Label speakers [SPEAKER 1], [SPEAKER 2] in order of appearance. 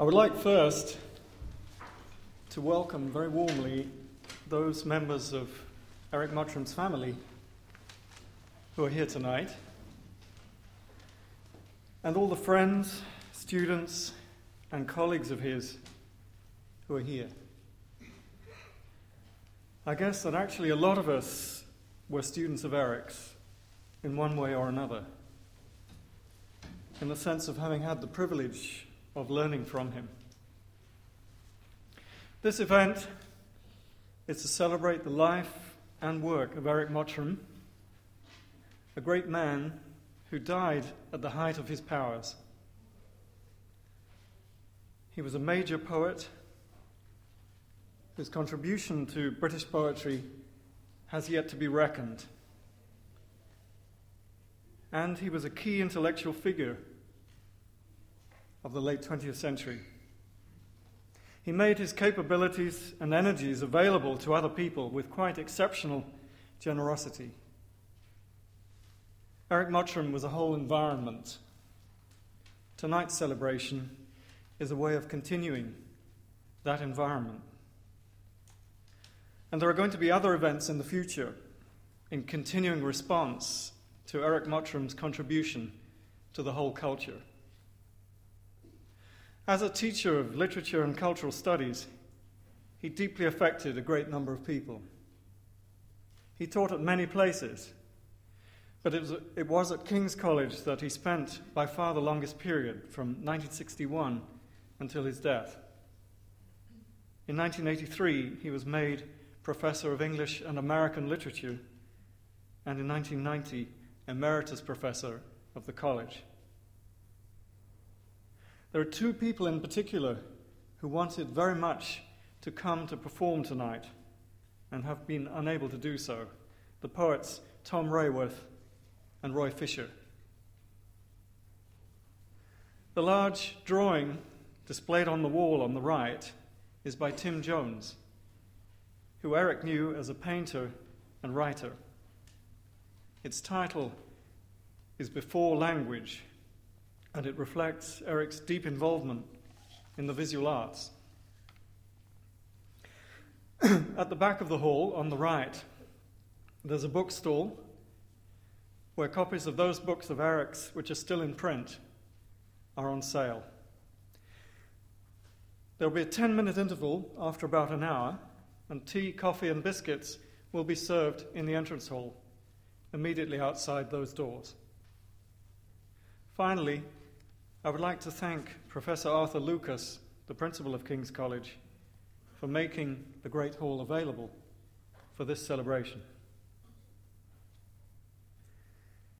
[SPEAKER 1] I would like first to welcome very warmly those members of Eric Mottram's family who are here tonight, and all the friends, students, and colleagues of his who are here. I guess that actually a lot of us were students of Eric's in one way or another, in the sense of having had the privilege of learning from him. This event is to celebrate the life and work of Eric Mottram, a great man who died at the height of his powers. He was a major poet whose contribution to British poetry has yet to be reckoned. And he was a key intellectual figure of the late 20th century. He made his capabilities and energies available to other people with quite exceptional generosity. Eric Mottram was a whole environment. Tonight's celebration is a way of continuing that environment. And there are going to be other events in the future in continuing response to Eric Mottram's contribution to the whole culture. As a teacher of literature and cultural studies, he deeply affected a great number of people. He taught at many places, but it was at King's College that he spent by far the longest period, from 1961 until his death. In 1983, he was made Professor of English and American Literature, and in 1990, Emeritus Professor of the college. There are two people in particular who wanted very much to come to perform tonight and have been unable to do so: the poets Tom Rayworth and Roy Fisher. The large drawing displayed on the wall on the right is by Tim Jones, who Eric knew as a painter and writer. Its title is Before Language, and it reflects Eric's deep involvement in the visual arts. At the back of the hall, on the right, there's a bookstall where copies of those books of Eric's which are still in print are on sale. There will be a 10-minute interval after about an hour, and tea, coffee, and biscuits will be served in the entrance hall, immediately outside those doors. Finally, I would like to thank Professor Arthur Lucas, the principal of King's College, for making the Great Hall available for this celebration.